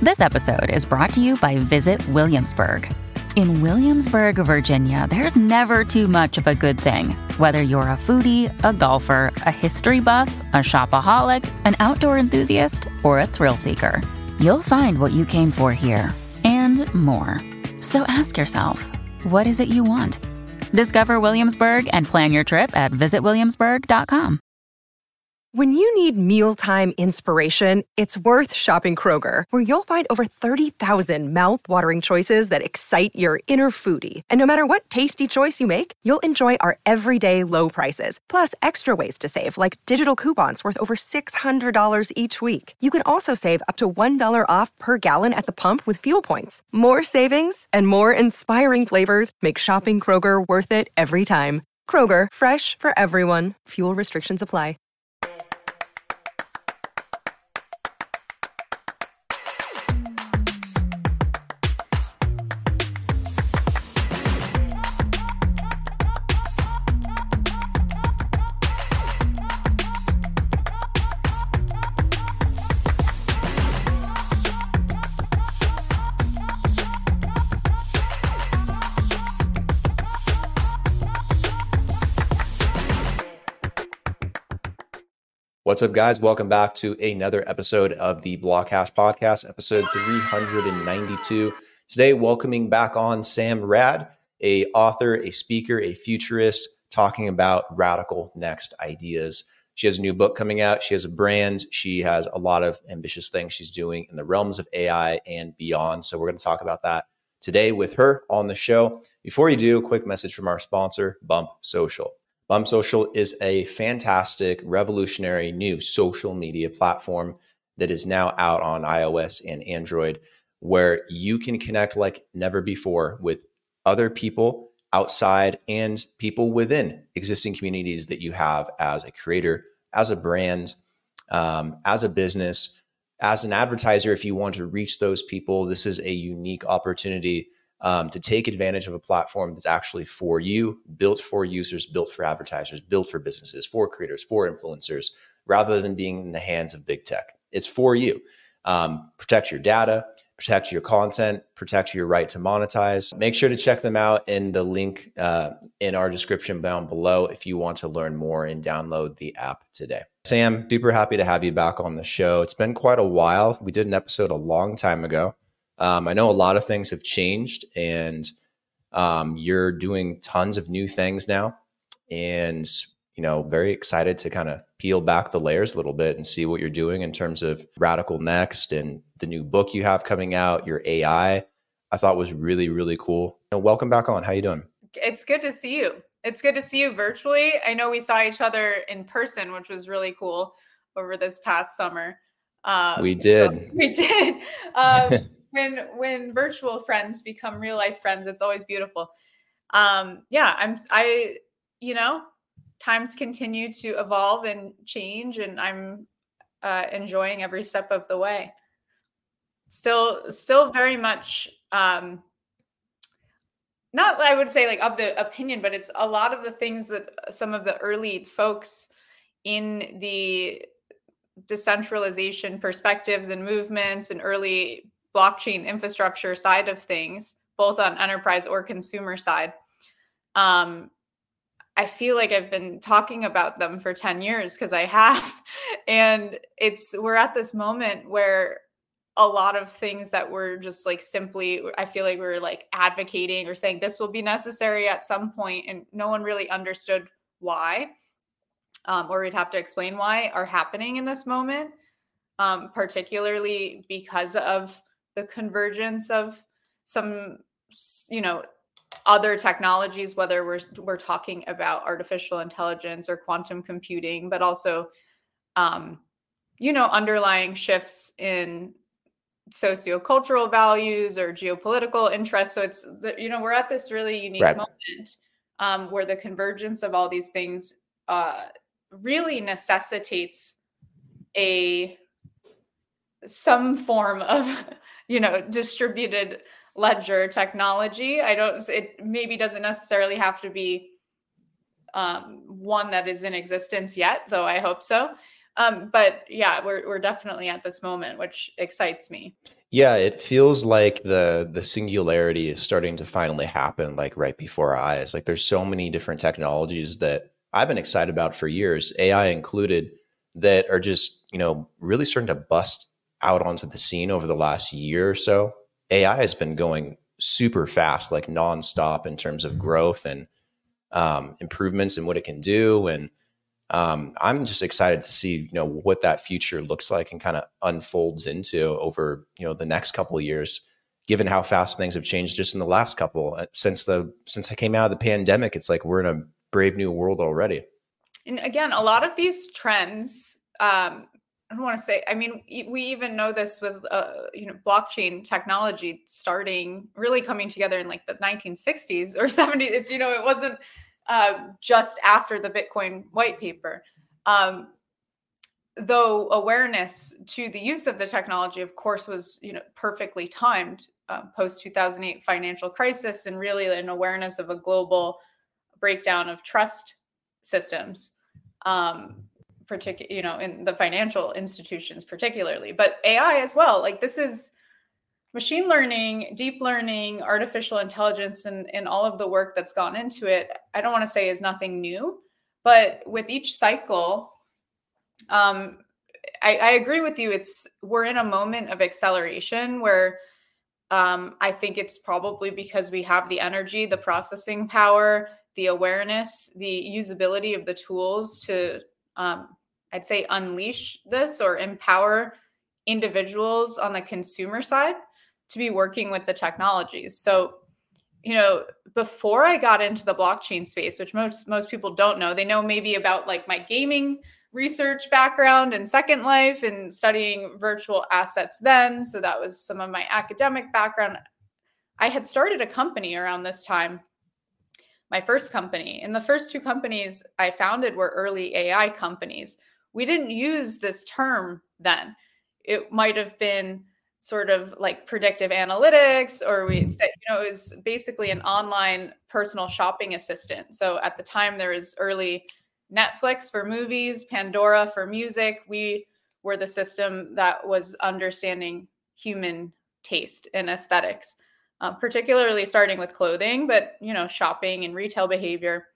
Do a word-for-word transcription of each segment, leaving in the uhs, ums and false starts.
This episode is brought to you by Visit Williamsburg. In Williamsburg, Virginia, there's never too much of a good thing. Whether you're a foodie, a golfer, a history buff, a shopaholic, an outdoor enthusiast, or a thrill seeker, you'll find what you came for here and more. So ask yourself, what is it you want? Discover Williamsburg and plan your trip at visit williamsburg dot com. When you need mealtime inspiration, it's worth shopping Kroger, where you'll find over thirty thousand mouth-watering choices that excite your inner foodie. And no matter what tasty choice you make, you'll enjoy our everyday low prices, plus extra ways to save, like digital coupons worth over six hundred dollars each week. You can also save up to one dollar off per gallon at the pump with fuel points. More savings and more inspiring flavors make shopping Kroger worth it every time. Kroger, fresh for everyone. Fuel restrictions apply. What's up, guys? Welcome back to another episode of the Blockhash Podcast, episode three hundred ninety-two. Today, welcoming back on Sam Rad, a author, a speaker, a futurist, talking about radical next ideas. She has a new book coming out. She has a brand. She has a lot of ambitious things she's doing in the realms of A I and beyond. So we're going to talk about that today with her on the show. Before you do, a quick message from our sponsor, Bump Social. Bump Social is a fantastic, revolutionary new social media platform that is now out on iOS and Android, where you can connect like never before with other people outside and people within existing communities that you have as a creator, as a brand, um, as a business, as an advertiser. If you want to reach those people, this is a unique opportunity Um, to take advantage of a platform that's actually for you, built for users, built for advertisers, built for businesses, for creators, for influencers, rather than being in the hands of big tech. It's for you. Um, protect your data, protect your content, protect your right to monetize. Make sure to check them out in the link uh, in our description down below if you want to learn more and download the app today. Sam, super happy to have you back on the show. It's been quite a while. We did an episode a long time ago. Um, I know a lot of things have changed, and um, you're doing tons of new things now, and you know, very excited to kind of peel back the layers a little bit and see what you're doing in terms of Radical Next and the new book you have coming out. Your A I, I thought was really, really cool. You know, welcome back on. How you doing? It's good to see you. It's good to see you virtually. I know we saw each other in person, which was really cool over this past summer. Um, we did. So we did. Um, When when virtual friends become real life friends, it's always beautiful. Um, yeah, I'm I you know, times continue to evolve and change, and I'm uh, enjoying every step of the way. Still, still very much um, not I would say like of the opinion, but it's a lot of the things that some of the early folks in the decentralization perspectives and movements and early blockchain infrastructure side of things, both on enterprise or consumer side. Um, I feel like I've been talking about them for ten years because I have. And it's, we're at this moment where a lot of things that were just like simply, I feel like we we're like advocating or saying this will be necessary at some point, and no one really understood why, um, or we'd have to explain why, are happening in this moment, um, particularly because of the convergence of some, you know, other technologies, whether we're we're talking about artificial intelligence or quantum computing, but also, um, you know, underlying shifts in sociocultural values or geopolitical interests. So it's, the, you know, we're at this really unique right. moment um, where the convergence of all these things uh, really necessitates a some form of you know, distributed ledger technology. I don't, it maybe doesn't necessarily have to be um, one that is in existence yet, though I hope so. Um, but yeah, we're we're definitely at this moment, which excites me. Yeah, it feels like the the singularity is starting to finally happen, like right before our eyes. Like there's so many different technologies that I've been excited about for years, A I included, that are just, you know, really starting to bust out onto the scene over the last year or so. A I has been going super fast, like nonstop in terms of growth and um, improvements in what it can do. And um, I'm just excited to see, you know, what that future looks like and kind of unfolds into over, you know, the next couple of years, given how fast things have changed just in the last couple since the since I came out of the pandemic. It's like we're in a brave new world already. And again, a lot of these trends, um, I don't want to say, I mean, we even know this with, uh, you know, blockchain technology starting really coming together in like the nineteen sixties or seventies. It's, you know, it wasn't uh, just after the Bitcoin white paper. Um, though awareness to the use of the technology, of course, was, you know, perfectly timed uh, post two thousand eight financial crisis, and really an awareness of a global breakdown of trust systems. Um, particular, you know, in the financial institutions particularly, but A I as well. Like this is machine learning, deep learning, artificial intelligence, and, and all of the work that's gone into it. I don't want to say is nothing new, but with each cycle, um, I, I agree with you. It's, we're in a moment of acceleration where um, I think it's probably because we have the energy, the processing power, the awareness, the usability of the tools to, um, I'd say, unleash this or empower individuals on the consumer side to be working with the technologies. So, you know, before I got into the blockchain space, which most most people don't know, they know maybe about like my gaming research background and Second Life and studying virtual assets then. So that was some of my academic background. I had started a company around this time, my first company. And the first two companies I founded were early A I companies. We didn't use this term then. It might have been sort of like predictive analytics, or we said, you know, it was basically an online personal shopping assistant. So at the time there was early Netflix for movies, Pandora for music. We were the system that was understanding human taste and aesthetics, uh, particularly starting with clothing, but, you know, shopping and retail behavior.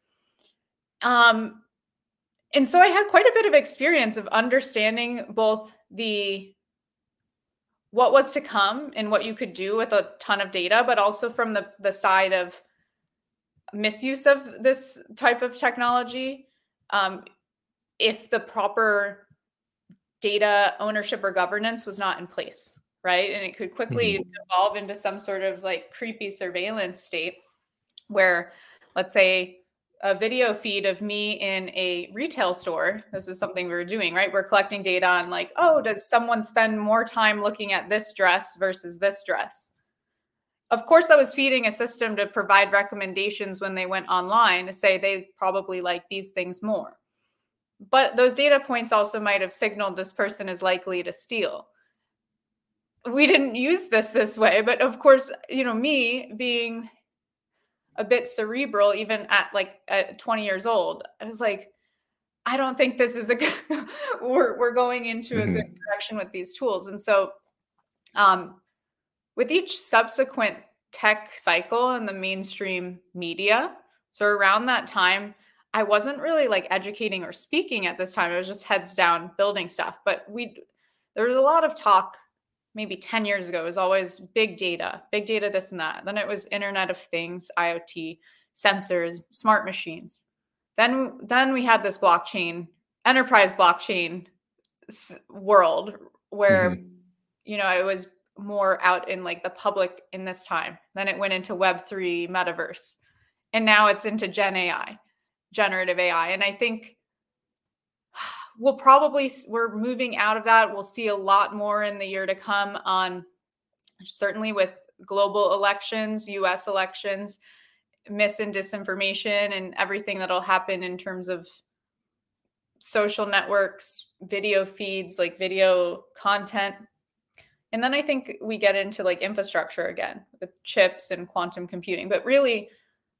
Um, and so I had quite a bit of experience of understanding both the what was to come and what you could do with a ton of data, but also from the, the side of misuse of this type of technology. Um, if the proper data ownership or governance was not in place, right? And it could quickly mm-hmm. evolve into some sort of like creepy surveillance state where, let's say, a video feed of me in a retail store. This is something we were doing, right? We're collecting data on like, oh, does someone spend more time looking at this dress versus this dress? Of course, that was feeding a system to provide recommendations when they went online to say they probably like these things more. But those data points also might have signaled this person is likely to steal. We didn't use this this way, but of course, you know, me being a bit cerebral, even at like at twenty years old, I was like, I don't think this is a good, we're, we're going into mm-hmm. a good direction with these tools. And so um, with each subsequent tech cycle in the mainstream media, so around that time, I wasn't really like educating or speaking at this time. It was just heads down building stuff. But we, there was a lot of talk maybe ten years ago. It was always big data, big data, this and that. Then it was Internet of Things, I O T, sensors, smart machines. Then, then we had this blockchain, enterprise blockchain world where, mm-hmm. you know, it was more out in like the public in this time. Then it went into Web three, metaverse. And now it's into Gen A I, generative A I. And I think we'll probably, we're moving out of that. We'll see a lot more in the year to come on, certainly with global elections, U S elections, mis and disinformation, and everything that'll happen in terms of social networks, video feeds, like video content. And then I think we get into like infrastructure again with chips and quantum computing, but really,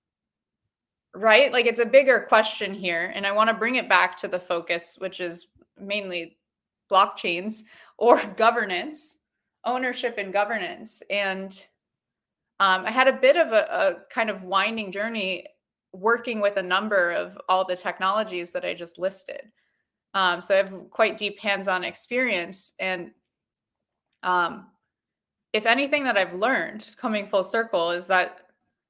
right? Like it's a bigger question here. And I want to bring it back to the focus, which is mainly blockchains or governance, ownership and governance. And um, I had a bit of a, a kind of winding journey working with a number of all the technologies that I just listed. Um, so I have quite deep hands-on experience. And um, if anything that I've learned coming full circle is that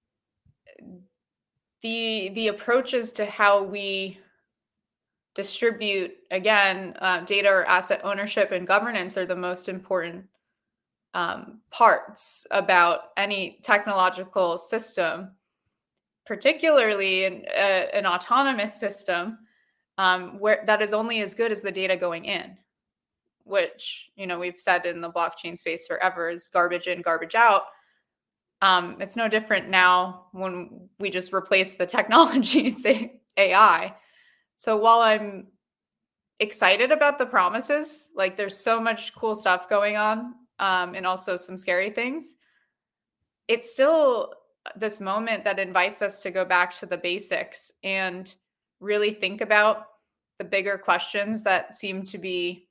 the the approaches to how we distribute, again, uh, data or asset ownership and governance are the most important um, parts about any technological system, particularly in, uh, an autonomous system, um, where that is only as good as the data going in, which, you know, we've said in the blockchain space forever is garbage in, garbage out. Um, it's no different now when we just replace the technology, say A I. So while I'm excited about the promises, like there's so much cool stuff going on, um, and also some scary things, it's still this moment that invites us to go back to the basics and really think about the bigger questions that seem to be,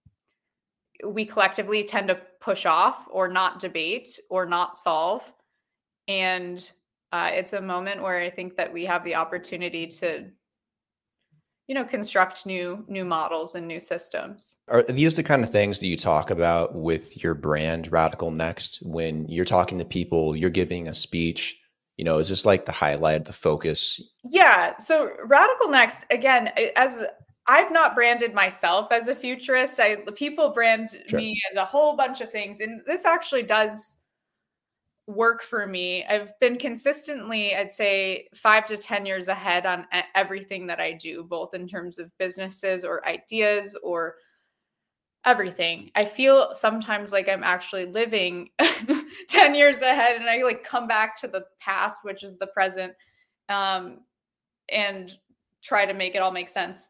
we collectively tend to push off or not debate or not solve. And uh, it's a moment where I think that we have the opportunity to, you know, construct new new models and new systems. Are these the kind of things that you talk about with your brand, Radical Next, when you're talking to people, you're giving a speech? You know, is this like the highlight, the focus? Yeah. So Radical Next, again, as I've not branded myself as a futurist, I people brand sure. me as a whole bunch of things, and this actually does work for me. I've been consistently, I'd say, five to ten years ahead on everything that I do, both in terms of businesses or ideas or everything. I feel sometimes like I'm actually living ten years ahead, and I like come back to the past, which is the present, um, and try to make it all make sense.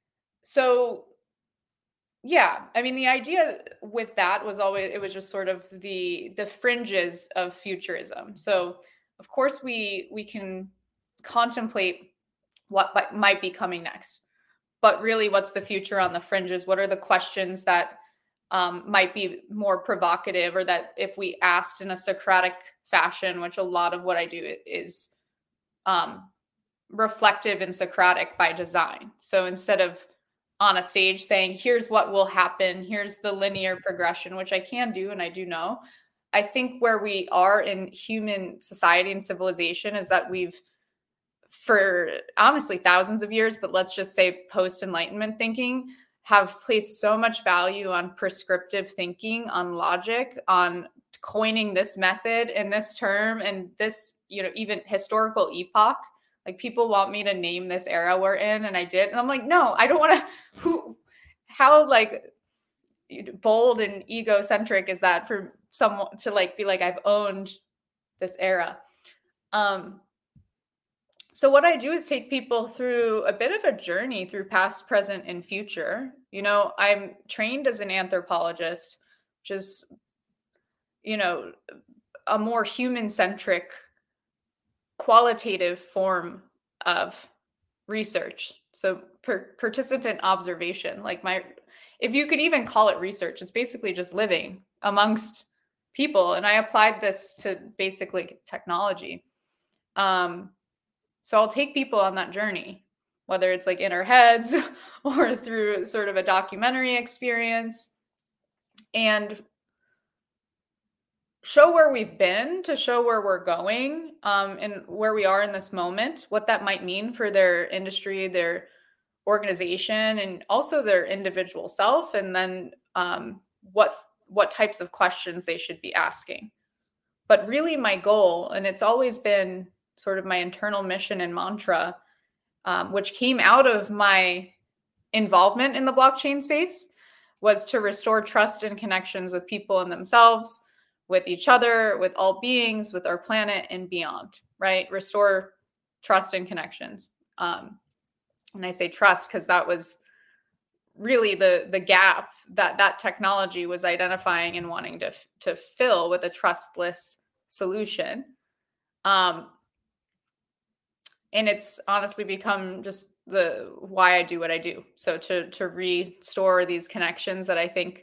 So yeah, I mean, the idea with that was always, it was just sort of the the fringes of futurism. So of course we we can contemplate what might be coming next, but really what's the future on the fringes? What are the questions that um, might be more provocative, or that if we asked in a Socratic fashion, which a lot of what I do is um, reflective and Socratic by design. So instead of on a stage saying, here's what will happen, here's the linear progression, which I can do and I do know. I think where we are in human society and civilization is that we've, for honestly thousands of years, but let's just say post-Enlightenment thinking, have placed so much value on prescriptive thinking, on logic, on coining this method and this term and this, you know, even historical epoch. Like people want me to name this era we're in, and I did. And I'm like, no, I don't want to. Who, how like bold and egocentric is that for someone to like be like, I've owned this era. Um, so what I do is take people through a bit of a journey through past, present, and future. You know, I'm trained as an anthropologist, which is, you know, a more human-centric, qualitative form of research. So per, participant observation, like my, if you could even call it research, it's basically just living amongst people. And I applied this to basically technology. Um, so I'll take people on that journey, whether it's like in our heads or through sort of a documentary experience, and show where we've been to show where we're going, um, and where we are in this moment, what that might mean for their industry, their organization, and also their individual self, and then um, what what types of questions they should be asking. But really my goal, and it's always been sort of my internal mission and mantra, um, which came out of my involvement in the blockchain space, was to restore trust and connections with people and themselves, with each other, with all beings, with our planet, and beyond, right? Restore trust and connections. Um, and I say trust because that was really the the gap that that technology was identifying and wanting to, to fill with a trustless solution. Um, and it's honestly become just the why I do what I do. So to to restore these connections that I think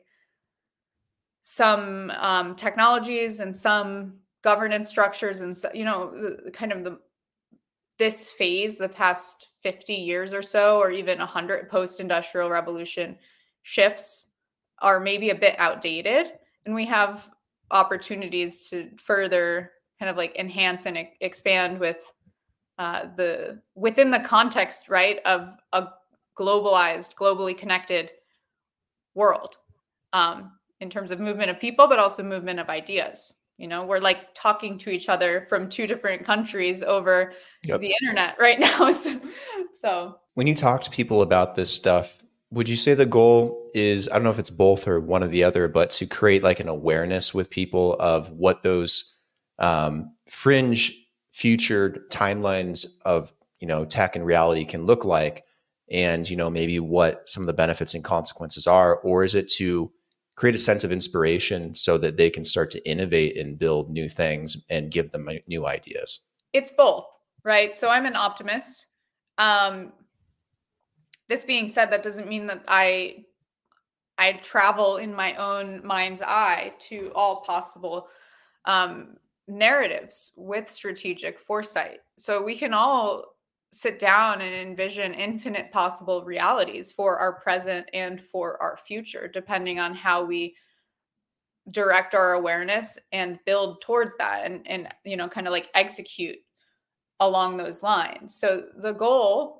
some um, technologies and some governance structures and so, you know, the, kind of the this phase, the past fifty years or so, or even one hundred post-industrial revolution shifts are maybe a bit outdated, and we have opportunities to further kind of like enhance and e- expand with uh, the within the context, right, of a globalized, globally connected world, um, in terms of movement of people, but also movement of ideas. You know, we're like talking to each other from two different countries over yep. the internet right now. so, so when you talk to people about this stuff, would you say the goal is, I don't know if it's both or one or the other, but to create like an awareness with people of what those um, fringe future timelines of, you know, tech and reality can look like, and, you know, maybe what some of the benefits and consequences are? Or is it to create a sense of inspiration so that they can start to innovate and build new things and give them new ideas? It's both, right? So I'm an optimist. Um, this being said, that doesn't mean that I I travel in my own mind's eye to all possible um, narratives with strategic foresight. So we can all sit down and envision infinite possible realities for our present and for our future, depending on how we direct our awareness and build towards that, and, and you know, kind of like execute along those lines. So the goal,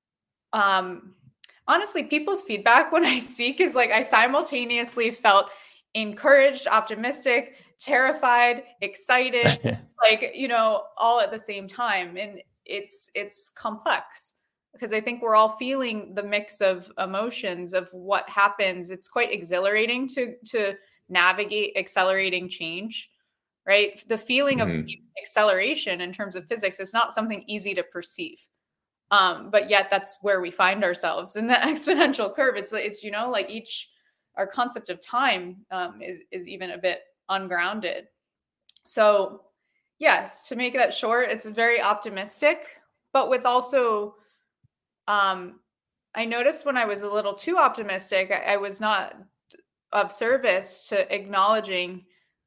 um, honestly, people's feedback when I speak is like I simultaneously felt encouraged, optimistic, terrified, excited, like, you know, all at the same time. And it's it's complex because I think we're all feeling the mix of emotions of what happens. It's quite exhilarating to to navigate accelerating change, right? The feeling mm-hmm. of acceleration in terms of physics is not something easy to perceive. Um, but yet that's where we find ourselves in the exponential curve. It's, it's, you know, like each, our concept of time um, is, is even a bit ungrounded. So yes, to make that short, it's very optimistic, but with also, um, I noticed when I was a little too optimistic, I, I was not of service to acknowledging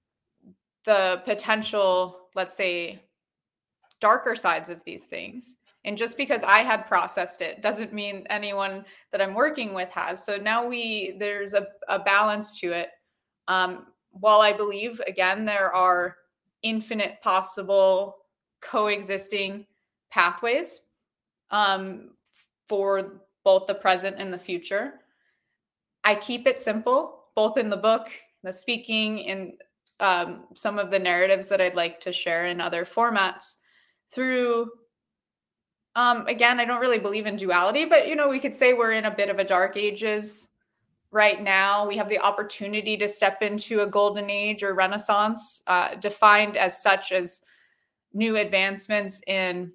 the potential, let's say, darker sides of these things. And just because I had processed it doesn't mean anyone that I'm working with has. So now we, there's a, a balance to it. Um, while I believe, again, there are infinite possible coexisting pathways um, for both the present and the future, I keep it simple, both in the book, the speaking, and um, some of the narratives that I'd like to share in other formats through, um, again, I don't really believe in duality, but, you know, we could say we're in a bit of a dark ages right now. We have the opportunity to step into a golden age or renaissance, uh, defined as such as new advancements in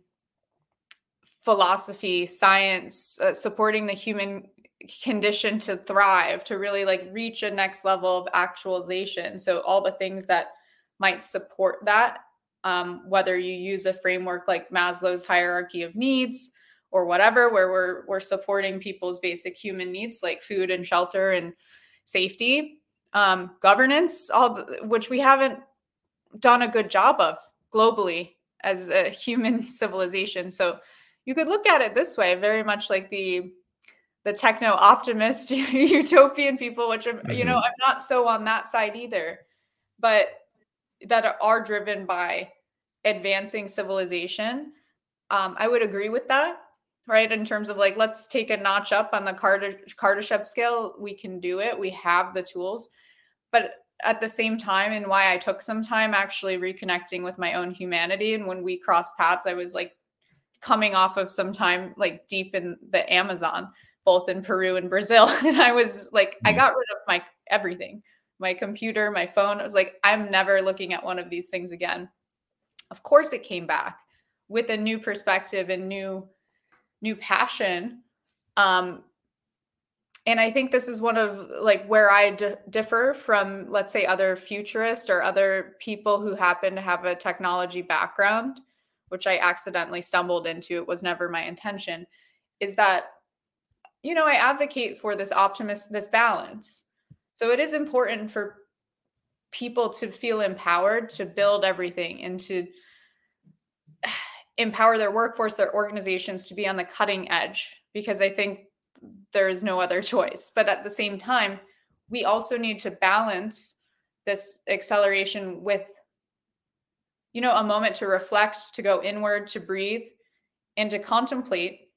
philosophy, science, uh, supporting the human condition to thrive, to really like reach a next level of actualization. So all the things that might support that, um, whether you use a framework like Maslow's hierarchy of needs or whatever, where we're we're supporting people's basic human needs like food and shelter and safety, um, governance, all the, which we haven't done a good job of globally as a human civilization. So you could look at it this way, very much like the the techno optimist utopian people, which I'm, mm-hmm. you know, I'm not so on that side either, but that are driven by advancing civilization. Um, I would agree with that, right? In terms of like, let's take a notch up on the Kardashev scale. We can do it. We have the tools, but at the same time, and why I took some time actually reconnecting with my own humanity. And when we crossed paths, I was like coming off of some time, like deep in the Amazon, both in Peru and Brazil. And I was like, I got rid of my everything, my computer, my phone. I was like, I'm never looking at one of these things again. Of course it came back with a new perspective and new, new passion. Um, and I think this is one of like where I d- differ from, let's say, other futurists or other people who happen to have a technology background, which I accidentally stumbled into, it was never my intention, is that, you know, I advocate for this optimist, this balance. So it is important for people to feel empowered to build everything and to empower their workforce, their organizations to be on the cutting edge, because I think there is no other choice. But at the same time, we also need to balance this acceleration with, you know, a moment to reflect, to go inward, to breathe, and to contemplate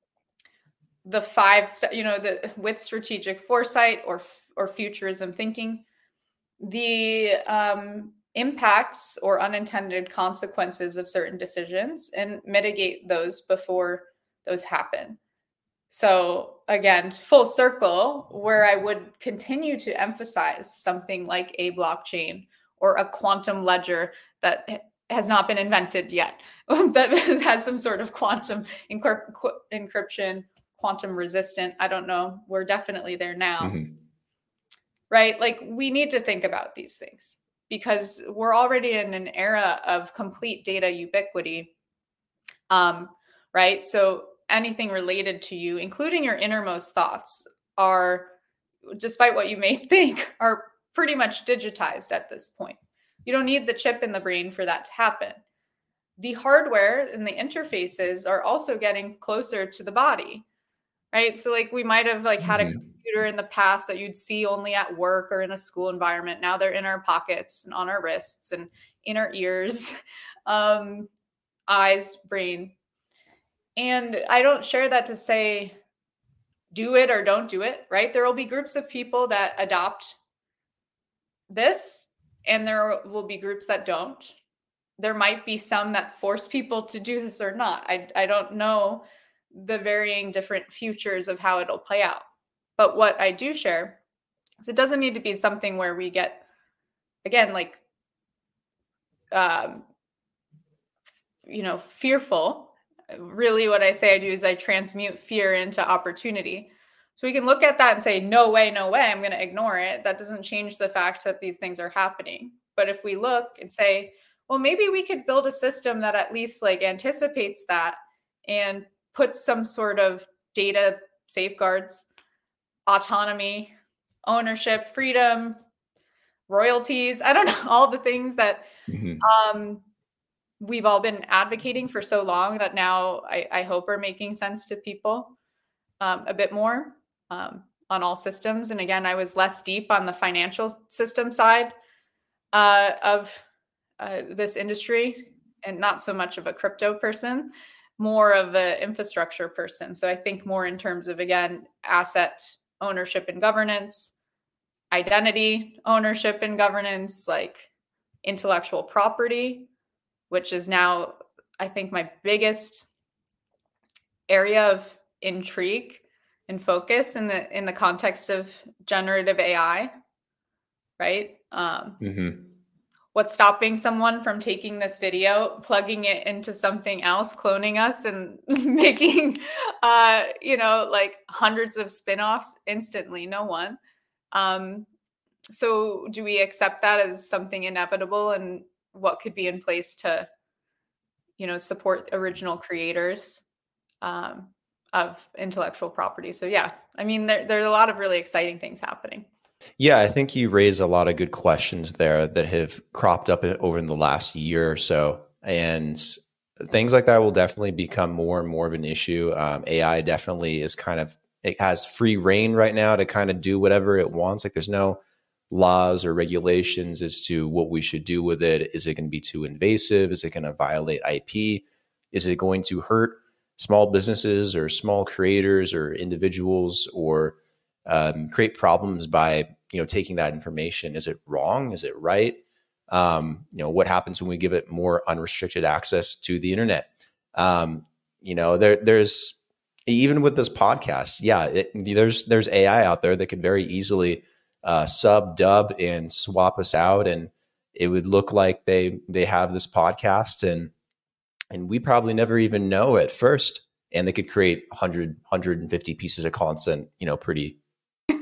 the five, st- you know, the with strategic foresight or or futurism thinking, the um, impacts or unintended consequences of certain decisions and mitigate those before those happen. So again, full circle, where I would continue to emphasize something like a blockchain or a quantum ledger that has not been invented yet, that has some sort of quantum encrypt- encryption, quantum resistant. I don't know. We're definitely there now, mm-hmm. right? Like, we need to think about these things because we're already in an era of complete data ubiquity, um, right? So anything related to you, including your innermost thoughts, are, despite what you may think, are pretty much digitized at this point. You don't need the chip in the brain for that to happen. The hardware and the interfaces are also getting closer to the body, right? So like we might have like had mm-hmm. a computer in the past that you'd see only at work or in a school environment. Now they're in our pockets and on our wrists and in our ears, um, eyes, brain. And I don't share that to say do it or don't do it, right? There will be groups of people that adopt this and there will be groups that don't. There might be some that force people to do this or not. I, I don't know the varying different futures of how it'll play out. But what I do share is it doesn't need to be something where we get, again, like, um, you know, fearful. Really what I say I do is I transmute fear into opportunity. So we can look at that and say, no way, no way, I'm going to ignore it. That doesn't change the fact that these things are happening. But if we look and say, well, maybe we could build a system that at least like anticipates that and puts some sort of data safeguards, autonomy, ownership, freedom, royalties. I don't know, all the things that mm-hmm. um, we've all been advocating for so long that now I, I hope are making sense to people um, a bit more um, on all systems. And again, I was less deep on the financial system side uh, of uh, this industry and not so much of a crypto person, more of an infrastructure person. So I think more in terms of, again, asset ownership and governance, identity ownership and governance, like intellectual property, which is now, I think, my biggest area of intrigue and focus in the in the context of generative A I, right? Um, mm-hmm. What's stopping someone from taking this video, plugging it into something else, cloning us, and making, uh, you know, like hundreds of spinoffs instantly? No one. Um, so do we accept that as something inevitable, and what could be in place to, you know, support original creators um, of intellectual property? So yeah, I mean, there, there are a lot of really exciting things happening. Yeah, I think you raise a lot of good questions there that have cropped up over in the last year or so. And things like that will definitely become more and more of an issue. Um, A I definitely is kind of, it has free reign right now to kind of do whatever it wants. Like there's no laws or regulations as to what we should do with it. Is it going to be too invasive? Is it going to violate I P? Is it going to hurt small businesses or small creators or individuals, or um, create problems by, you know, taking that information? Is it wrong? Is it right? Um, you know, what happens when we give it more unrestricted access to the internet? Um, you know, there, there's, even with this podcast, yeah, it, there's, there's A I out there that could very easily uh, sub, dub, and swap us out. And it would look like they, they have this podcast, and, and we probably never even know at first. And they could create one hundred, one hundred fifty pieces of content, you know, pretty,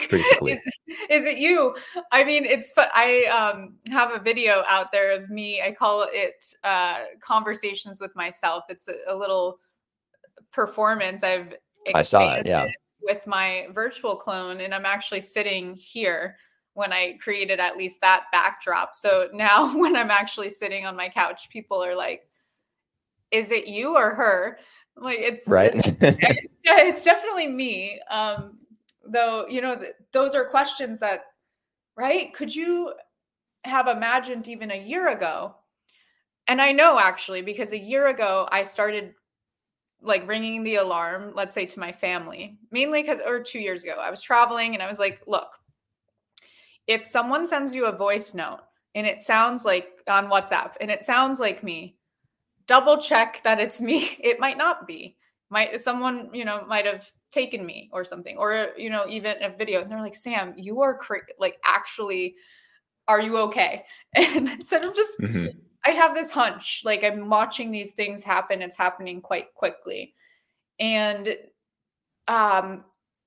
pretty quickly. is, is it you? I mean, it's fun. I um, have a video out there of me. I call it uh, Conversations with Myself. It's a, a little performance I've I saw it, yeah. with my virtual clone, and I'm actually sitting here when I created at least that backdrop. So now when I'm actually sitting on my couch, people are like, is it you or her? Like it's right. It's, it's, it's definitely me. Um, though, you know, th- those are questions that, right? Could you have imagined even a year ago? And I know actually, because a year ago I started like ringing the alarm, let's say to my family, mainly because, or two years ago, I was traveling and I was like, look, if someone sends you a voice note and it sounds like on WhatsApp and it sounds like me, double check that it's me. It might not be. Might someone, you know, might have taken me or something, or, you know, even a video. And they're like, Sam, you are cra- like, actually, are you okay? And instead of just, mm-hmm. I have this hunch, like I'm watching these things happen. It's happening quite quickly. And um,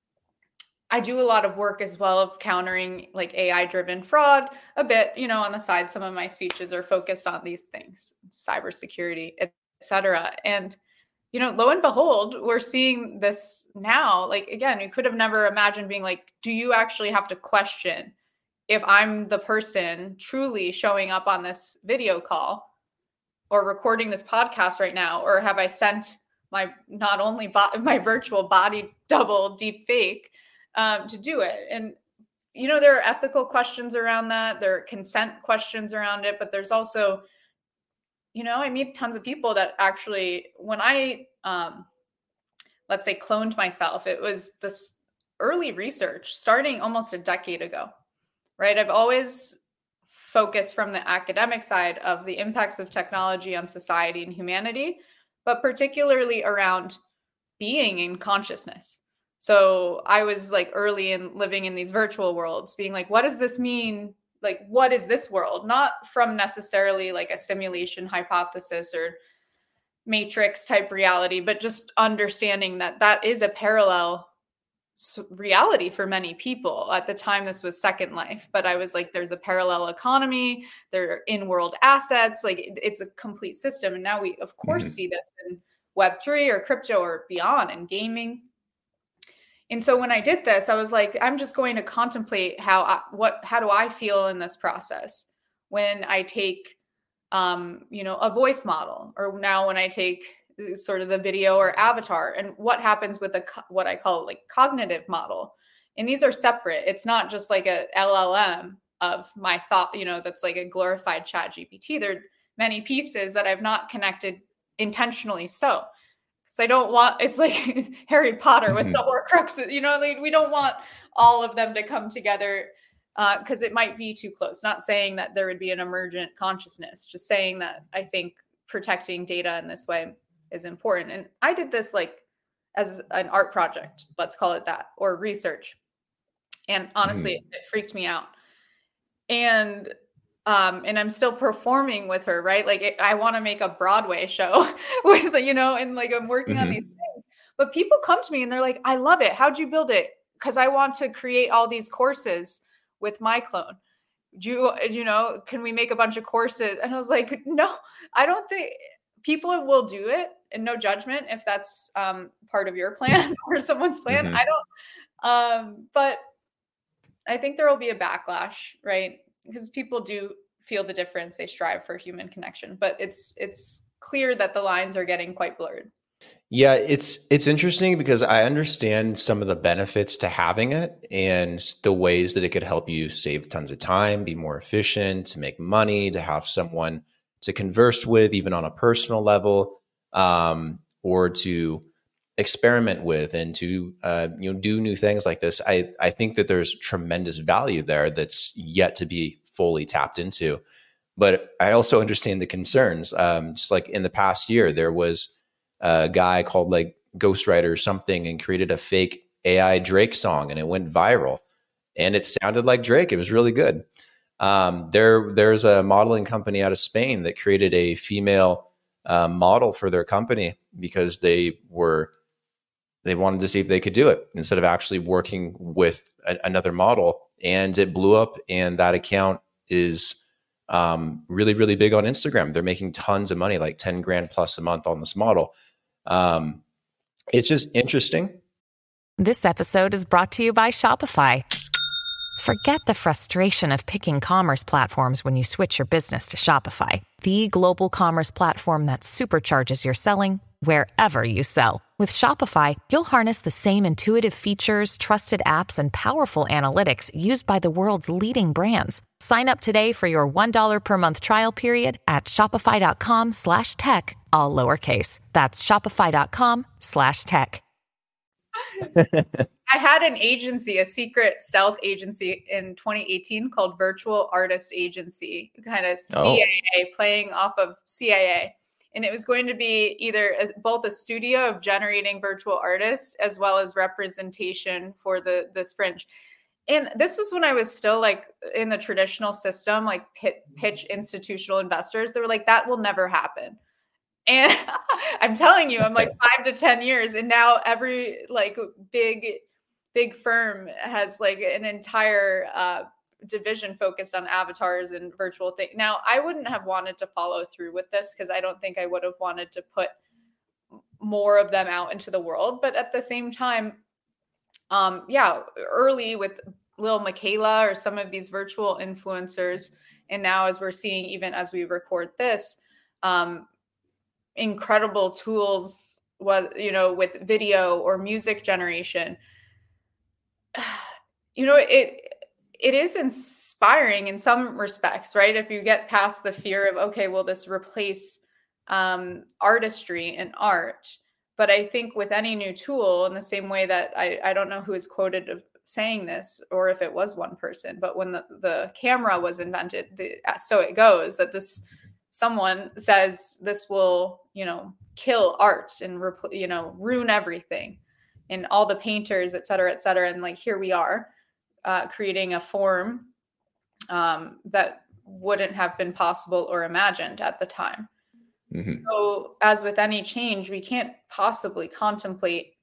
I do a lot of work as well of countering like A I driven fraud a bit, you know, on the side. Some of my speeches are focused on these things, cybersecurity, et cetera. And, you know, lo and behold, we're seeing this now. Like, again, you could have never imagined being like, do you actually have to question if I'm the person truly showing up on this video call or recording this podcast right now, or have I sent my not only bo- my virtual body double deep fake um, to do it? And, you know, there are ethical questions around that. There are consent questions around it, but there's also, you know, I meet tons of people that actually, when I, um, let's say, cloned myself, it was this early research starting almost a decade ago, right? I've always focused from the academic side of the impacts of technology on society and humanity, but particularly around being in consciousness. So I was like early in living in these virtual worlds, being like, what does this mean? Like, what is this world? Not from necessarily like a simulation hypothesis or matrix type reality, but just understanding that that is a parallel reality for many people. At the time, this was Second Life, but I was like, there's a parallel economy, there are in-world assets, like it, it's a complete system. And now we, of course, mm-hmm. see this in Web three or crypto or beyond and gaming. And so when I did this, I was like, I'm just going to contemplate how, I, what, how do I feel in this process when I take, um, you know, a voice model, or now when I take sort of the video or avatar, and what happens with a, what I call like cognitive model. And these are separate. It's not just like a L L M of my thought, you know, that's like a glorified Chat G P T. There are many pieces that I've not connected intentionally. So, So I don't want, it's like Harry Potter with mm-hmm. the Horcruxes, you know, like we don't want all of them to come together because uh, it might be too close. Not saying that there would be an emergent consciousness, just saying that I think protecting data in this way is important. And I did this like as an art project, let's call it that, or research. And honestly, mm-hmm. it, it freaked me out. And Um, and I'm still performing with her, right? Like it, I want to make a Broadway show with, you know, and like I'm working mm-hmm. on these things, but people come to me and they're like, I love it. How'd you build it? Because I want to create all these courses with my clone. Do you, you know, can we make a bunch of courses? And I was like, no, I don't think people will do it, and no judgment if that's um, part of your plan or someone's plan. Mm-hmm. I don't, um, but I think there will be a backlash, right? Because people do feel the difference. They strive for human connection, but it's it's clear that the lines are getting quite blurred. Yeah, it's it's interesting because I understand some of the benefits to having it and the ways that it could help you save tons of time, be more efficient, to make money, to have someone to converse with, even on a personal level, um, or to experiment with and to uh, you know do new things like this. I I think that there's tremendous value there that's yet to be fully tapped into. But I also understand the concerns. Um, just like in the past year, there was a guy called like Ghostwriter or something and created a fake A I Drake song, and it went viral, and it sounded like Drake. It was really good. Um, there there's a modeling company out of Spain that created a female uh, model for their company because they were They wanted to see if they could do it instead of actually working with a, another model. And it blew up. And that account is um, really, really big on Instagram. They're making tons of money, like ten grand plus a month on this model. Um, it's just interesting. This episode is brought to you by Shopify. Forget the frustration of picking commerce platforms when you switch your business to Shopify, the global commerce platform that supercharges your selling wherever you sell. With Shopify, you'll harness the same intuitive features, trusted apps, and powerful analytics used by the world's leading brands. Sign up today for your one dollar per month trial period at shopify.com slash tech, all lowercase. That's shopify.com slash tech. I had an agency, a secret stealth agency in twenty eighteen called Virtual Artist Agency, kind of Oh. C A A, playing off of C A A. And it was going to be either a, both a studio of generating virtual artists as well as representation for the this fringe. And this was when I was still like in the traditional system, like pit, pitch institutional investors. They were like, that will never happen. And I'm telling you, I'm like five to ten years. And now every like big, big firm has like an entire uh, division focused on avatars and virtual thing. Now, I wouldn't have wanted to follow through with this because I don't think I would have wanted to put more of them out into the world. But at the same time, um, yeah, early with Lil Michaela or some of these virtual influencers. And now as we're seeing, even as we record this, um, incredible tools, what, you know, with video or music generation, you know, it, it is inspiring in some respects, right? If you get past the fear of, okay, will this replace um, artistry and art? But I think with any new tool, in the same way that I, I don't know who is quoted of saying this or if it was one person, but when the, the camera was invented, the, so it goes that this someone says this will, you know, kill art and, repl- you know, ruin everything and all the painters, et cetera, et cetera. And like, here we are uh, creating a form um, that wouldn't have been possible or imagined at the time. Mm-hmm. So as with any change, we can't possibly contemplate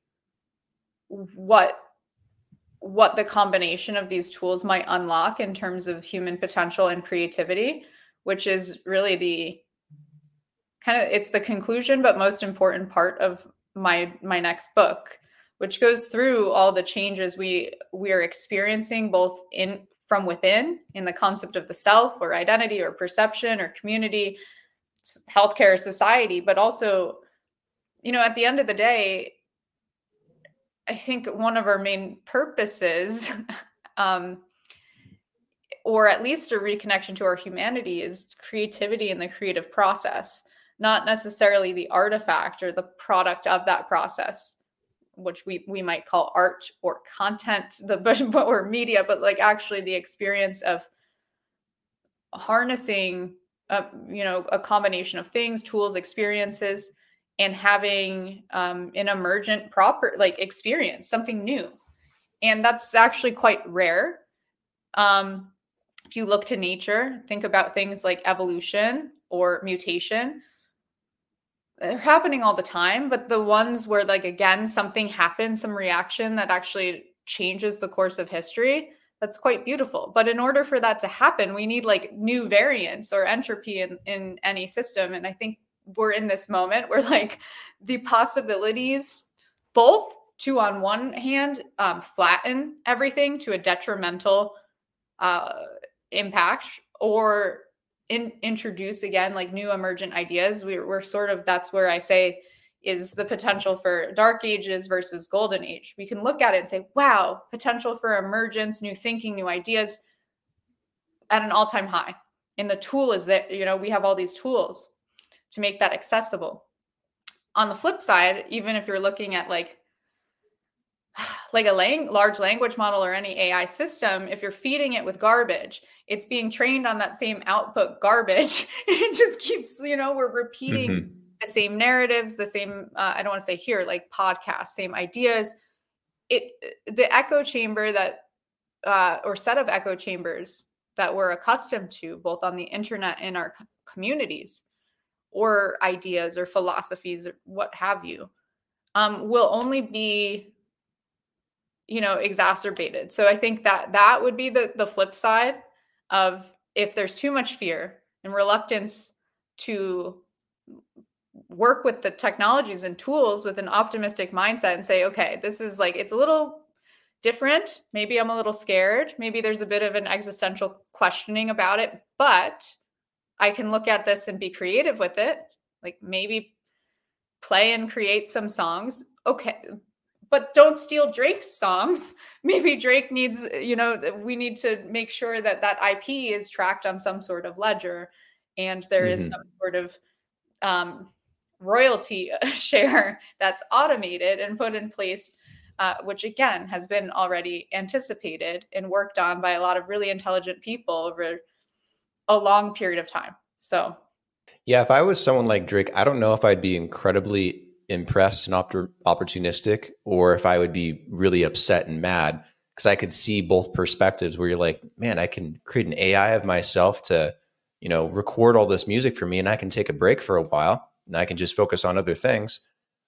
what what the combination of these tools might unlock in terms of human potential and creativity, which is really the kind of, it's the conclusion, but most important part of my, my next book, which goes through all the changes we, we are experiencing both in, from within in the concept of the self or identity or perception or community, healthcare, society, but also, you know, at the end of the day, I think one of our main purposes, um, or at least a reconnection to our humanity, is creativity in the creative process, not necessarily the artifact or the product of that process, which we, we might call art or content, the or media, but like actually the experience of harnessing, a, you know, a combination of things, tools, experiences, and having um, an emergent proper like experience, something new. And that's actually quite rare. Um, if you look to nature, think about things like evolution or mutation, they're happening all the time, but the ones where like, again, something happens, some reaction that actually changes the course of history, that's quite beautiful. But in order for that to happen, we need like new variants or entropy in, in any system. And I think we're in this moment where like the possibilities both to, on one hand, um, flatten everything to a detrimental uh, impact, or in, introduce again, like new emergent ideas. We're, we're sort of, that's where I say is the potential for dark ages versus golden age. We can look at it and say, wow, potential for emergence, new thinking, new ideas at an all-time high. And the tool is that, you know, we have all these tools to make that accessible. On the flip side, even if you're looking at like, like a lang- large language model or any A I system, if you're feeding it with garbage, it's being trained on that same output garbage. It just keeps, you know, we're repeating mm-hmm. the same narratives, the same, uh, I don't want to say here, like podcasts, same ideas. It, the echo chamber that, uh, or set of echo chambers that we're accustomed to, both on the internet and our communities, or ideas or philosophies or what have you, um, will only be, you know, exacerbated. So I think that that would be the the flip side of, if there's too much fear and reluctance to work with the technologies and tools with an optimistic mindset and say, okay, this is like, it's a little different. Maybe I'm a little scared. Maybe there's a bit of an existential questioning about it, but I can look at this and be creative with it. Like maybe play and create some songs. Okay. But don't steal Drake's songs. Maybe Drake needs, you know, we need to make sure that that I P is tracked on some sort of ledger, and there mm-hmm. is some sort of um, royalty share that's automated and put in place, uh, which again has been already anticipated and worked on by a lot of really intelligent people over a long period of time. So, yeah, if I was someone like Drake, I don't know if I'd be incredibly impressed and op- opportunistic, or if I would be really upset and mad, because I could see both perspectives where you're like, man, I can create an A I of myself to, you know, record all this music for me, and I can take a break for a while and I can just focus on other things.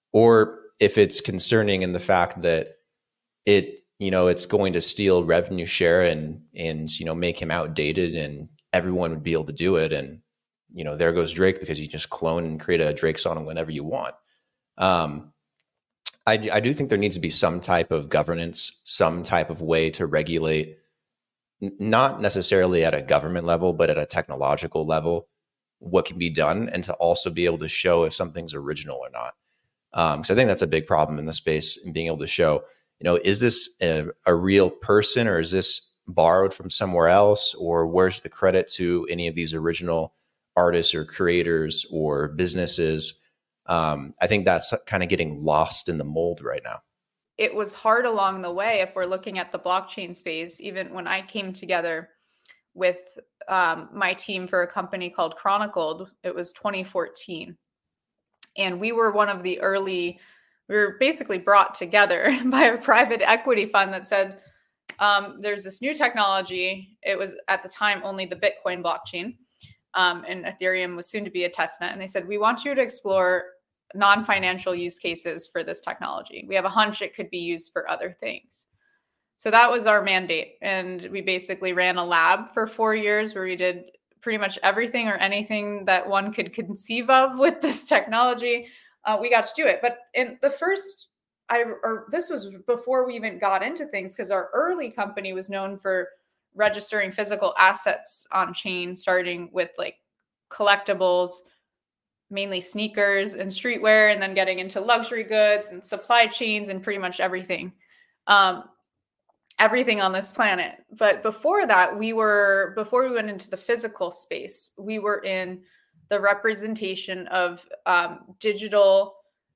Or if it's concerning in the fact that it, you know, it's going to steal revenue share and, and, you know, make him outdated and everyone would be able to do it. And, you know, there goes Drake because you just clone and create a Drake song whenever you want. Um, I, I do think there needs to be some type of governance, some type of way to regulate, n- not necessarily at a government level, but at a technological level, what can be done, and to also be able to show if something's original or not. Um, so I think that's a big problem in the space, in being able to show, you know, is this a, a real person, or is this borrowed from somewhere else, or where's the credit to any of these original artists or creators or businesses? Um, I think that's kind of getting lost in the mold right now. It was hard along the way. If we're looking at the blockchain space, even when I came together with um, my team for a company called Chronicled, it was twenty fourteen. And we were one of the early, we were basically brought together by a private equity fund that said, um, there's this new technology. It was at the time only the Bitcoin blockchain. Um, and Ethereum was soon to be a testnet. And they said, we want you to explore non-financial use cases for this technology. We have a hunch it could be used for other things. So that was our mandate. And we basically ran a lab for four years where we did pretty much everything or anything that one could conceive of with this technology. Uh, we got to do it. But in the first, I or this was before we even got into things, because our early company was known for registering physical assets on chain, starting with like collectibles, mainly sneakers and streetwear, and then getting into luxury goods and supply chains and pretty much everything, um, everything on this planet. But before that, we were, before we went into the physical space, we were in the representation of um, digital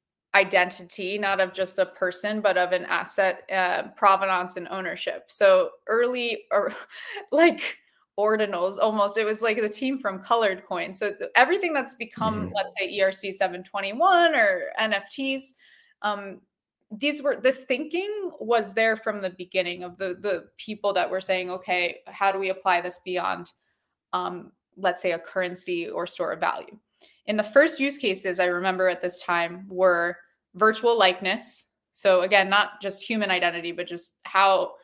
identity, not of just a person, but of an asset, uh, provenance and ownership. So early, or like ordinals, almost, it was like the team from Colored Coin. So th- everything that's become, mm. let's say E R C seven twenty-one or N F Ts, um, these were, this thinking was there from the beginning of the the people that were saying, okay, how do we apply this beyond, um, let's say, a currency or store of value? In the first use cases I remember at this time were virtual likeness. So again, not just human identity, but just how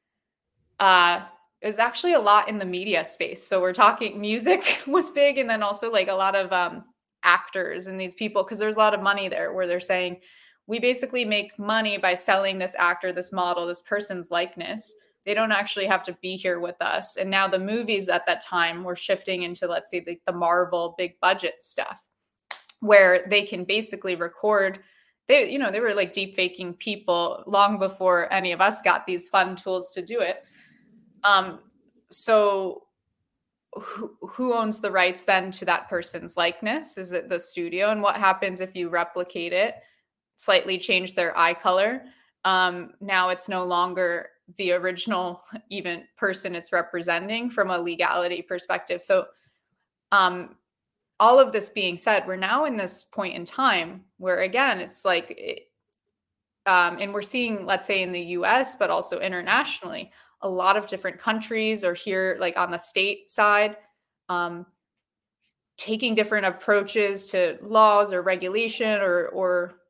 uh, it was actually a lot in the media space. So we're talking music was big, and then also like a lot of um, actors and these people, because there's a lot of money there where they're saying, we basically make money by selling this actor, this model, this person's likeness. They don't actually have to be here with us. And now the movies at that time were shifting into, let's say, the, the Marvel big budget stuff, where they can basically record, they, you know, they were like deep faking people long before any of us got these fun tools to do it. Um, so who, who owns the rights then to that person's likeness? Is it the studio? And what happens if you replicate it, slightly change their eye color? Um, now it's no longer the original even person it's representing from a legality perspective. So um, all of this being said, we're now in this point in time where, again, it's like, it, um, and we're seeing, let's say in the U S, but also internationally, a lot of different countries are here, like on the state side, um, taking different approaches to laws or regulation or, or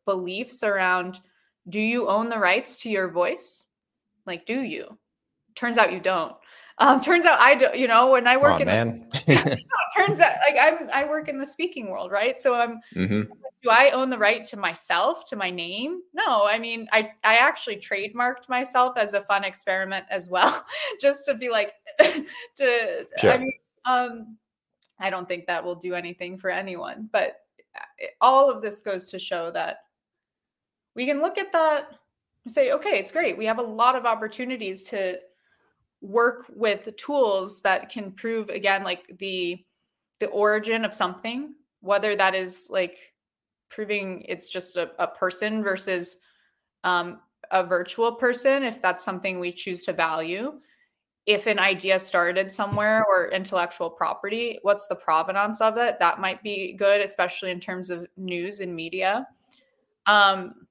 beliefs around, do you own the rights to your voice? Like, do you? Turns out you don't. Um, turns out I do, you know, when I work oh, in man. the, turns out like I'm, I work in the speaking world, right? So I'm, mm-hmm. do I own the right to myself, to my name? No, I mean, I, I actually trademarked myself as a fun experiment as well, just to be like, to, Sure. I mean, um, I don't think that will do anything for anyone, but it, all of this goes to show that we can look at that and say, okay, it's great. We have a lot of opportunities to work with tools that can prove, again, like the the origin of something, whether that is like proving it's just a, a person versus um, a virtual person, if that's something we choose to value. If an idea started somewhere, or intellectual property, what's the provenance of it? That might be good, especially in terms of news and media. Um,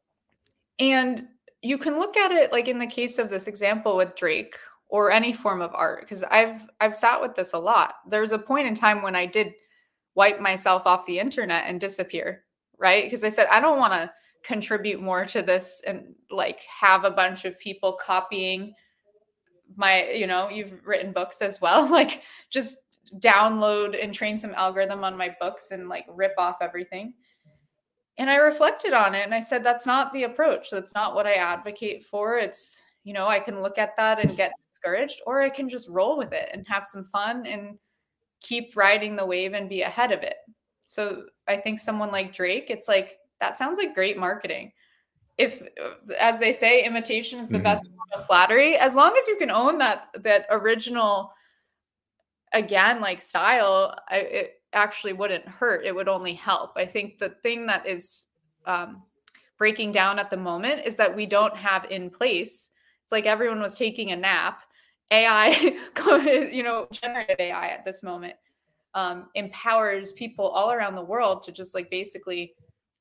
and you can look at it like in the case of this example with Drake, or any form of art, because I've I've sat with this a lot. There's a point in time when I did wipe myself off the internet and disappear, right? Because I said, I don't want to contribute more to this and like have a bunch of people copying my, you know, you've written books as well, like just download and train some algorithm on my books and like rip off everything. And I reflected on it and I said, that's not the approach. That's not what I advocate for. It's, you know, I can look at that and get discouraged, or I can just roll with it and have some fun and keep riding the wave and be ahead of it. So I think someone like Drake, it's like, that sounds like great marketing. If, as they say, imitation is the mm-hmm. best form of flattery, as long as you can own that, that original, again, like style, I, it actually wouldn't hurt. It would only help. I think the thing that is um, breaking down at the moment is that we don't have in place. It's like everyone was taking a nap. A I, you know, generative A I at this moment um, empowers people all around the world to just like basically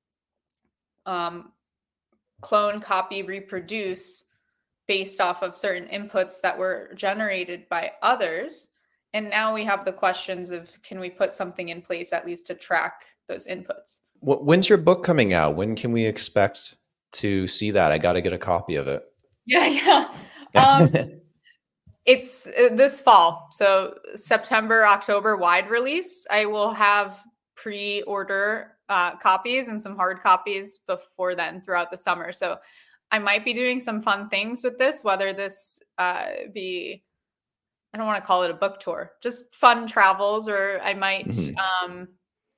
um, clone, copy, reproduce based off of certain inputs that were generated by others. And now we have the questions of, can we put something in place at least to track those inputs? When's your book coming out? When can we expect to see that? I got to get a copy of it. Yeah, yeah. Um, it's uh, this fall. So September, October wide release. I will have pre-order uh, copies and some hard copies before then throughout the summer. So I might be doing some fun things with this, whether this uh, be, I don't want to call it a book tour, just fun travels, or I might mm-hmm. um,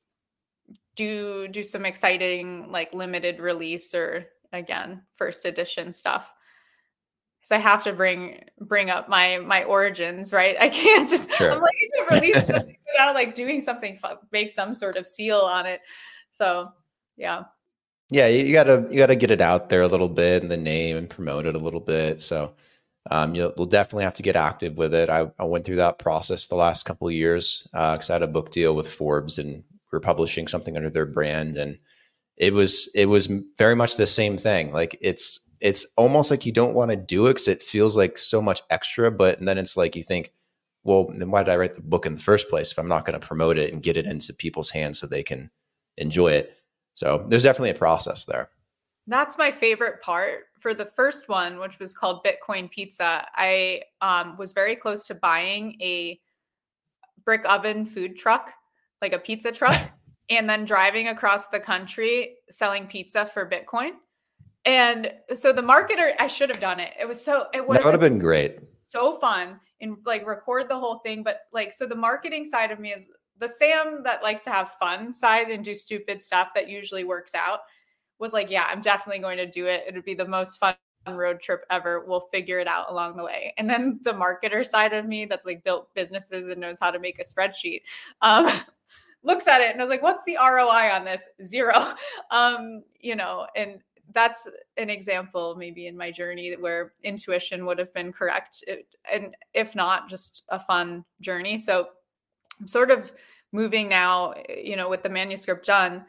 do, do some exciting like limited release or again, first edition stuff. So I have to bring bring up my my origins, right? I can't just sure. I'm like, I can't release something without like doing something fun, make some sort of seal on it. So yeah. Yeah, you gotta you gotta get it out there a little bit and the name and promote it a little bit. So um, you'll we'll definitely have to get active with it. I, I went through that process the last couple of years because uh, I had a book deal with Forbes and we were publishing something under their brand, and it was it was very much the same thing. Like it's. It's almost like you don't want to do it because it feels like so much extra, but and then it's like you think, well, then why did I write the book in the first place if I'm not going to promote it and get it into people's hands so they can enjoy it? So there's definitely a process there. That's my favorite part. For the first one, which was called Bitcoin Pizza, I um, was very close to buying a brick oven food truck, like a pizza truck, and then driving across the country selling pizza for Bitcoin. And so the marketer, I should have done it. It was so, it would that would have been great. So fun and like record the whole thing. But like, so the marketing side of me is the Sam that likes to have fun side and do stupid stuff that usually works out, was like, yeah, I'm definitely going to do it. It would be the most fun road trip ever. We'll figure it out along the way. And then the marketer side of me that's like built businesses and knows how to make a spreadsheet, um, looks at it and I was like, what's the R O I on this? Zero. Um, you know, and that's an example maybe in my journey where intuition would have been correct. It, and if not, just a fun journey. So I'm sort of moving now, you know, with the manuscript done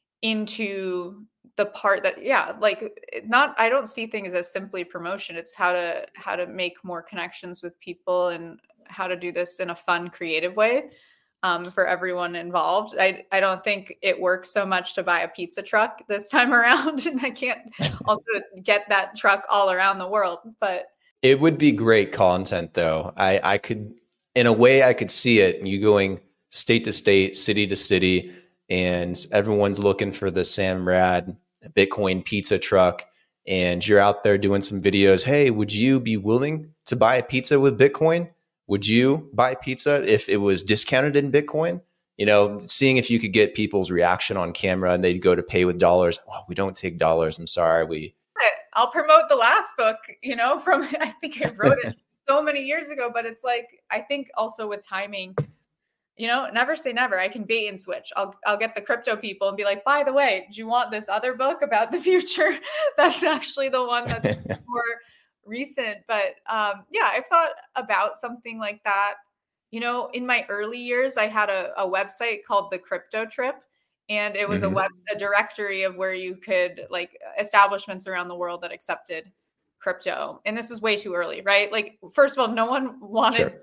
into the part that, yeah, like not, I don't see things as simply promotion. It's how to, how to make more connections with people and how to do this in a fun, creative way. um, for everyone involved. I, I don't think it works so much to buy a pizza truck this time around. And I can't also get that truck all around the world, but it would be great content though. I, I could, in a way I could see it, you going state to state, city to city, and everyone's looking for the Sam Rad Bitcoin pizza truck. And you're out there doing some videos. Hey, would you be willing to buy a pizza with Bitcoin? Would you buy pizza if it was discounted in Bitcoin? You know, seeing if you could get people's reaction on camera and they'd go to pay with dollars. Oh, we don't take dollars. I'm sorry. We. I'll promote the last book, you know, from, I think I wrote it so many years ago, but it's like, I think also with timing, you know, never say never. I can bait and switch. I'll I'll get the crypto people and be like, by the way, do you want this other book about the future? That's actually the one that's more recent. But um, yeah, I've thought about something like that. You know, in my early years, I had a, a website called The Crypto Trip. And it was mm-hmm. a web, a directory of where you could like establishments around the world that accepted crypto. And this was way too early, right? Like, first of all, no one wanted, sure.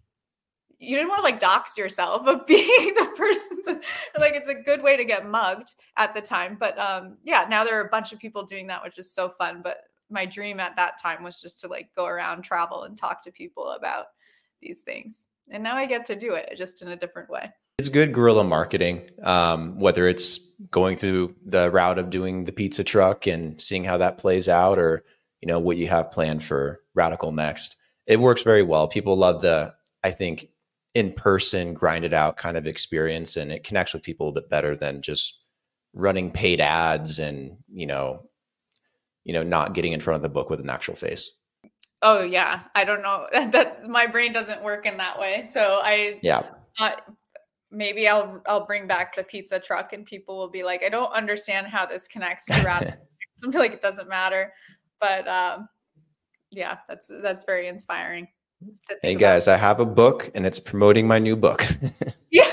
you didn't want to like dox yourself of being the person that, like, it's a good way to get mugged at the time. But um, yeah, now there are a bunch of people doing that, which is so fun. But my dream at that time was just to like go around, travel, and talk to people about these things. And now I get to do it just in a different way. It's good guerrilla marketing, um, whether it's going through the route of doing the pizza truck and seeing how that plays out, or, you know, what you have planned for Radical next. It works very well. People love the, I think, in-person, grind it out kind of experience, and it connects with people a bit better than just running paid ads and, you know, you know, not getting in front of the book with an actual face. Oh yeah. I don't know that my brain doesn't work in that way. So I, yeah. Uh, maybe I'll I'll bring back the pizza truck and people will be like, I don't understand how this connects to Radical. I feel like it doesn't matter. But um, yeah, that's that's very inspiring. Hey guys, I have a book and it's promoting my new book. Yeah.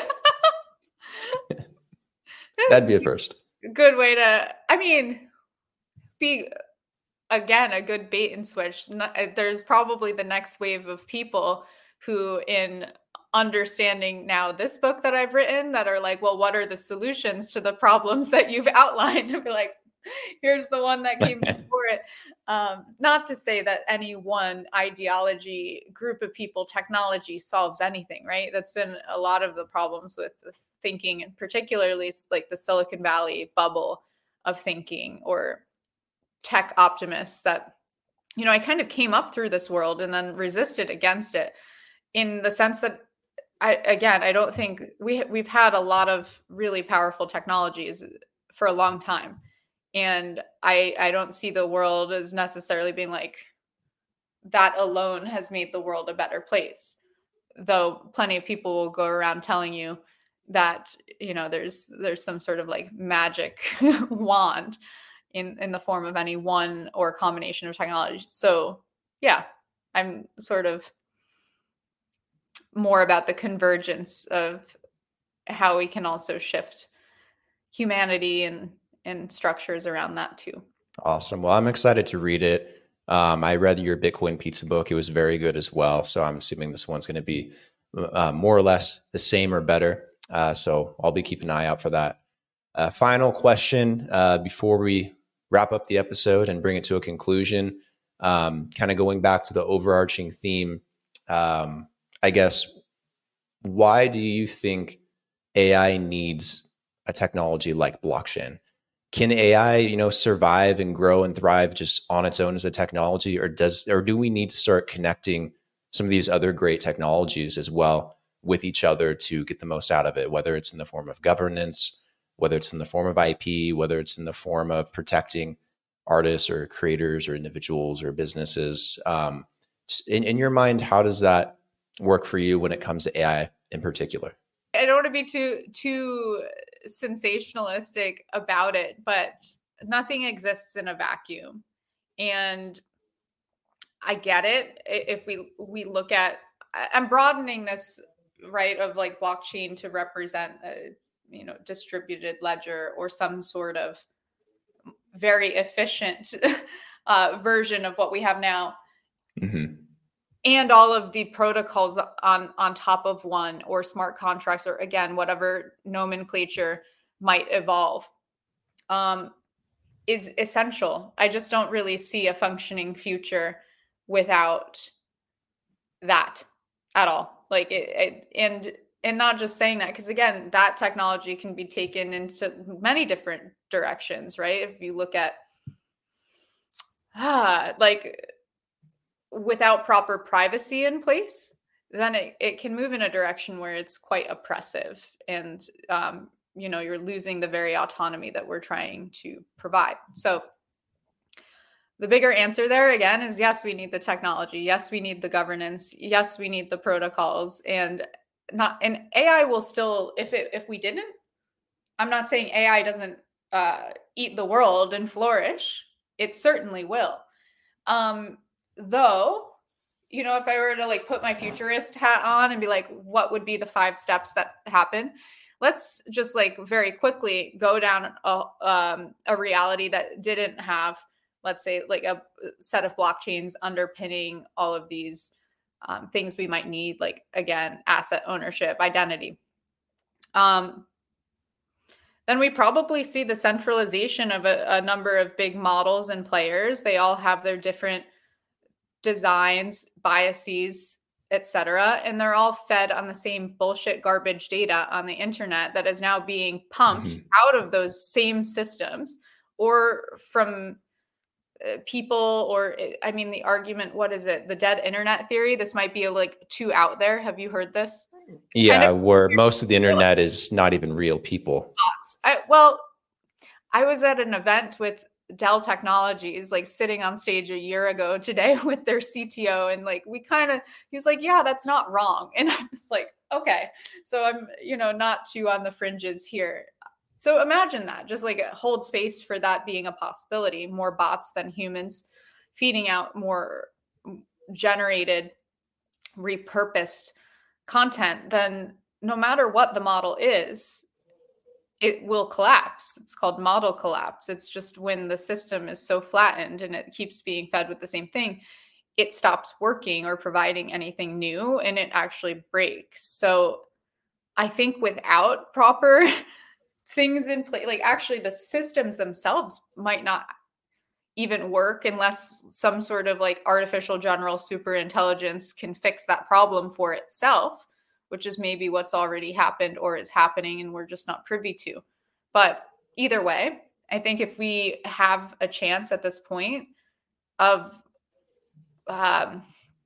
That'd be a first. Good way to, I mean, be, again, a good bait and switch. There's probably the next wave of people who, in understanding now this book that I've written, that are like, well, what are the solutions to the problems that you've outlined? And be like, here's the one that came before it. Um, not to say that any one ideology, group of people, technology solves anything, right? That's been a lot of the problems with the thinking, and particularly it's like the Silicon Valley bubble of thinking, or tech optimists that, you know, I kind of came up through this world and then resisted against it, in the sense that I, again, I don't think we, we've had a lot of really powerful technologies for a long time. And I, I don't see the world as necessarily being like, that alone has made the world a better place. Though plenty of people will go around telling you that, you know, there's, there's some sort of like magic wand in, in the form of any one or combination of technology. So yeah, I'm sort of more about the convergence of how we can also shift humanity and, and structures around that too. Awesome. Well, I'm excited to read it. Um, I read your Bitcoin pizza book. It was very good as well. So I'm assuming this one's going to be uh, more or less the same or better. Uh, so I'll be keeping an eye out for that. Uh, final question uh, before we wrap up the episode and bring it to a conclusion, um, kind of going back to the overarching theme. Um, I guess, why do you think A I needs a technology like blockchain? Can A I, you know, survive and grow and thrive just on its own as a technology, or does, or do we need to start connecting some of these other great technologies as well with each other to get the most out of it, whether it's in the form of governance, whether it's in the form of I P, whether it's in the form of protecting artists or creators or individuals or businesses? Um, in, in your mind, how does that work for you when it comes to A I in particular? I don't want to be too too sensationalistic about it, but nothing exists in a vacuum. And I get it. If we we look at, I'm broadening this, right, of like blockchain to represent a, you know, distributed ledger or some sort of very efficient uh, version of what we have now. Mm-hmm. and all of the protocols on, on top of one, or smart contracts, or again, whatever nomenclature might evolve, um, is essential. I just don't really see a functioning future without that at all. Like it, it and and not just saying that, because again, that technology can be taken into many different directions, right? If you look at ah, like without proper privacy in place, then it, it can move in a direction where it's quite oppressive, and um, you know, you're losing the very autonomy that we're trying to provide. So the bigger answer there again is yes, we need the technology. Yes, we need the governance. Yes, we need the protocols. And not and A I will still, if it if we didn't, I'm not saying A I doesn't uh, eat the world and flourish. It certainly will. Um, though, you know, if I were to like put my futurist hat on and be like, what would be the five steps that happen? Let's just like very quickly go down a, um, a reality that didn't have, let's say, like a set of blockchains underpinning all of these um, things we might need, like, again, asset ownership, identity. Um, then we probably see the centralization of a, a number of big models and players. They all have their different designs, biases, et cetera, and they're all fed on the same bullshit garbage data on the internet that is now being pumped mm-hmm. out of those same systems, or from uh, people, or I mean, the argument, what is it? The dead internet theory. This might be like too out there. Have you heard this? Yeah, kind of where most of the internet is not even real people. I, well, I was at an event with Dell Technologies, like sitting on stage a year ago today with their C T O. And like, we kind of, he was like, yeah, that's not wrong. And I was like, okay, so I'm, you know, not too on the fringes here. So imagine that, just like hold space for that being a possibility, more bots than humans feeding out more generated, repurposed content, then no matter what the model is, it will collapse. It's called model collapse. It's just when the system is so flattened and it keeps being fed with the same thing, it stops working or providing anything new, and it actually breaks. So I think without proper things in place, like actually the systems themselves might not even work unless some sort of like artificial general super intelligence can fix that problem for itself, which is maybe what's already happened or is happening and we're just not privy to. But either way, I think if we have a chance at this point of, um,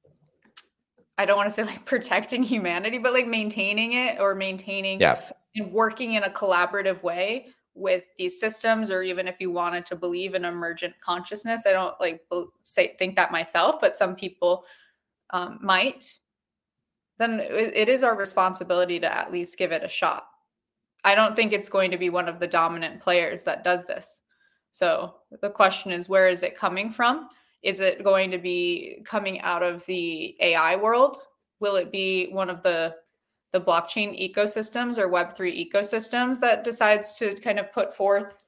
I don't want to say like protecting humanity, but like maintaining it, or maintaining yeah. and working in a collaborative way with these systems, or even if you wanted to believe in emergent consciousness, I don't like say think that myself, but some people um, might, then it is our responsibility to at least give it a shot. I don't think it's going to be one of the dominant players that does this. So the question is, where is it coming from? Is it going to be coming out of the A I world? Will it be one of the the blockchain ecosystems or Web three ecosystems that decides to kind of put forth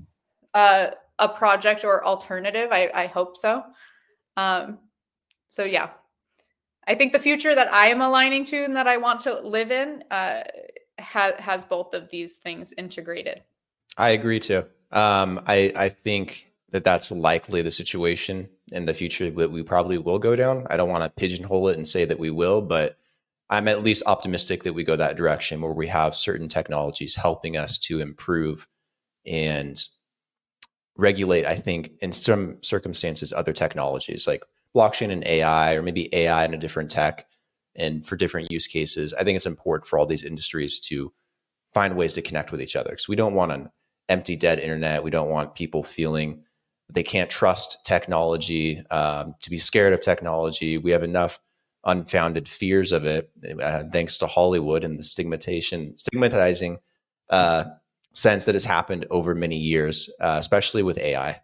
uh, a project or alternative? I, I hope so. Um, so yeah, I think the future that I am aligning to and that I want to live in uh, ha- has both of these things integrated. I agree too. Um, I, I think that that's likely the situation in the future that we probably will go down. I don't want to pigeonhole it and say that we will, but I'm at least optimistic that we go that direction where we have certain technologies helping us to improve and regulate, I think, in some circumstances, other technologies like blockchain and A I, or maybe A I and a different tech, and for different use cases. I think it's important for all these industries to find ways to connect with each other, because we don't want an empty, dead internet. We don't want people feeling they can't trust technology, um, to be scared of technology. We have enough unfounded fears of it, uh, thanks to Hollywood and the stigmatization, stigmatizing uh, sense that has happened over many years, uh, especially with A I.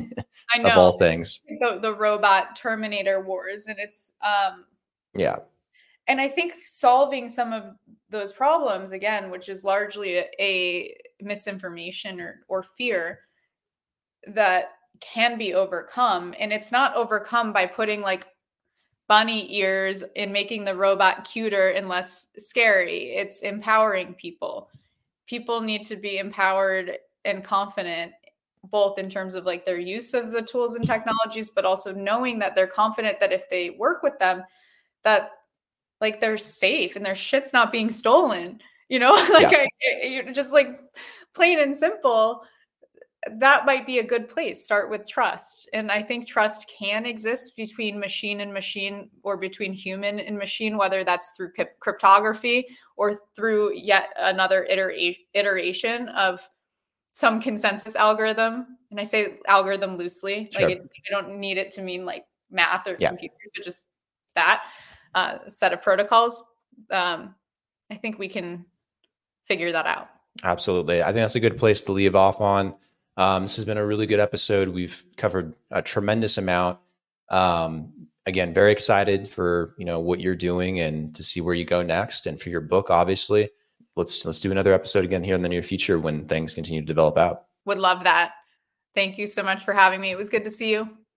I know, of all things, the, the robot Terminator wars, and it's um, yeah. And I think solving some of those problems again, which is largely a, a misinformation or or fear that can be overcome, and it's not overcome by putting like bunny ears in making the robot cuter and less scary. It's empowering people. People need to be empowered and confident, both in terms of like their use of the tools and technologies, but also knowing that they're confident that if they work with them, that like they're safe and their shit's not being stolen, you know, like yeah. I, I, just like plain and simple. That might be a good place. Start with trust. And I think trust can exist between machine and machine, or between human and machine, whether that's through cryptography or through yet another itera- iteration of some consensus algorithm. And I say algorithm loosely, sure. like it, I don't need it to mean like math or yeah. computers, but just that uh, set of protocols. Um, I think we can figure that out. Absolutely. I think that's a good place to leave off on. Um, this has been a really good episode. We've covered a tremendous amount. Um, again, very excited for, you know, what you're doing and to see where you go next, and for your book, obviously. Let's, let's do another episode again here in the near future when things continue to develop out. Would love that. Thank you so much for having me. It was good to see you.